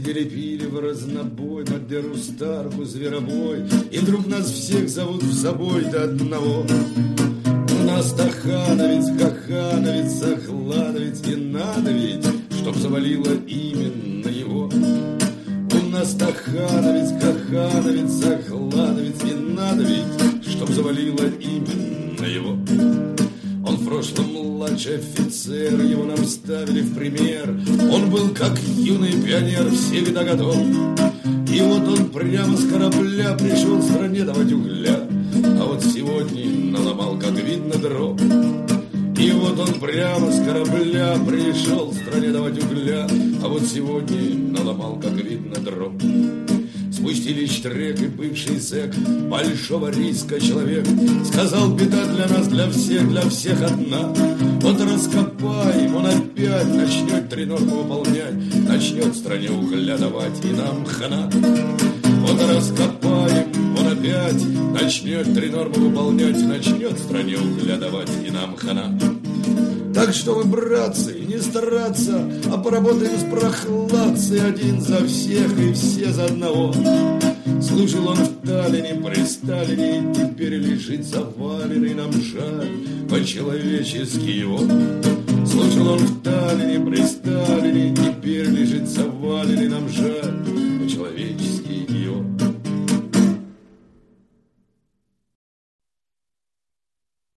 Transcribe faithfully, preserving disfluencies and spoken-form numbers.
Ездили, пили в разнобой, Бандеру, Старку, Зверобой, и вдруг нас всех зовут в забой до одного. У нас Тахановец, Хахановец, Захладовец, и надо ведь, чтоб завалило именно его. У нас Тахановец, Хахановец, Захладовец, и надо ведь, чтоб завалило именно его. Он в прошлом младший офицер, его нам ставили в пример. Он был как юный пионер, всегда готов. И вот он прямо с корабля пришел в стране давать угля. А вот сегодня наломал, как видно, дров. И вот он прямо с корабля пришел в стране давать угля. А вот сегодня наломал, как видно, дров. Спустили штрек и бывший зэк, большого риска человек, сказал: беда для нас, для всех, для всех одна. Вот раскопаем, он опять начнет три нормы выполнять, начнет в стране угля давать, и нам хана. Вот раскопаем, он опять начнет три нормы выполнять, начнет в стране угля давать, и нам хана. Так что вы, братцы, не стараться, а поработаем с прохладцей, один за всех и все за одного. Служил он в Таллине, при Сталине, и теперь лежит заваленный, нам жаль по-человечески его. Служил он в Таллине, при Сталине,